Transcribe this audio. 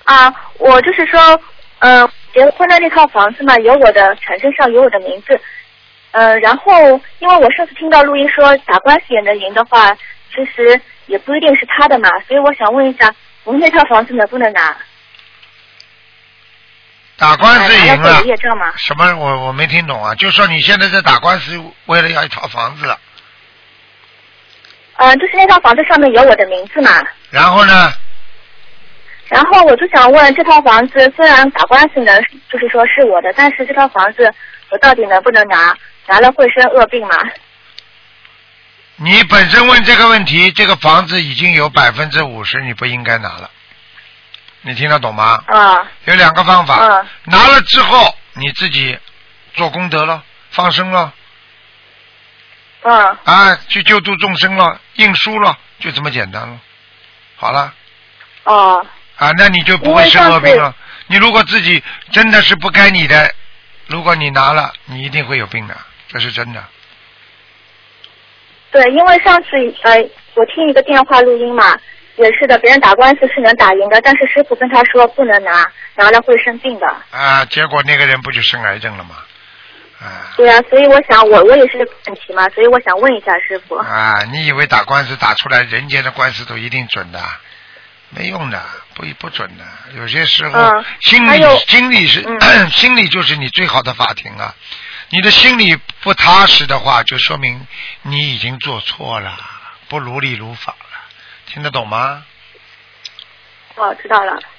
我就是说，结婚的那套房子嘛，有我的产证上有我的名字，然后因为我上次听到录音说打官司也能赢的话，其实也不一定是他的嘛，所以我想问一下，我们那套房子能不能拿？ 打官司赢了？ 业证吗？ 什么？我没听懂啊！就说你现在在打官司，为了要一套房子。 就是那套房子上面有我的名字嘛。 然后呢？ 然后我就想问，这套房子虽然打官司呢，就是说是我的，但是这套房子我到底能不能拿？拿了会生恶病吗？ 你本身问这个问题，这个房子已经有50%，你不应该拿了。你听得懂吗？有2个方法。拿了之后你自己做功德了，放生了。去救度众生了，印书了，就这么简单了。好了。那你就不会生恶病了。你如果自己真的是不该你的，如果你拿了，你一定会有病的，这是真的。 对，因为上次我听一个电话录音嘛，也是的，别人打官司是能打赢的，但是师傅跟他说不能拿，拿了会生病的。 结果那个人不就生癌症了吗？ 对啊，所以我想我也是问题嘛，所以我想问一下师傅。 你以为打官司打出来人间的官司都一定准的？没用的，不准的。有些时候心理就是你最好的法庭啊。你的心里不踏实的话，就说明你已经做错了，不如理如法了。听得懂吗？ 知道了。